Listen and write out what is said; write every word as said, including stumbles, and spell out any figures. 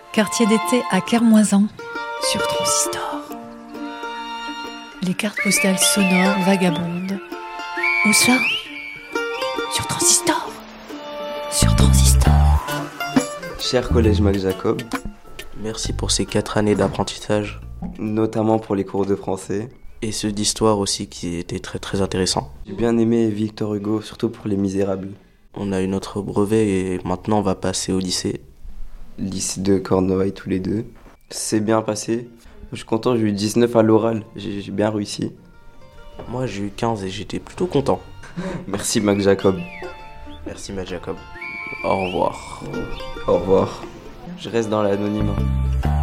Quartier d'été à Kermoisan, sur Transistor. Les cartes postales sonores vagabondes. Où ça? Sur Transistor. Sur Transistor. Cher collège Mac Jacob, merci pour ces quatre années d'apprentissage. Notamment pour les cours de français. Et ceux d'histoire aussi qui étaient très très intéressants. J'ai bien aimé Victor Hugo, surtout pour Les Misérables. On a eu notre brevet et maintenant on va passer au lycée. Lycée de Cornouailles tous les deux. C'est bien passé. Je suis content, j'ai eu dix-neuf à l'oral, j'ai, j'ai bien réussi. Moi j'ai eu quinze et j'étais plutôt content. Merci Mac Jacob. Merci Mac Jacob. Au revoir. Au revoir. Je reste dans l'anonymat.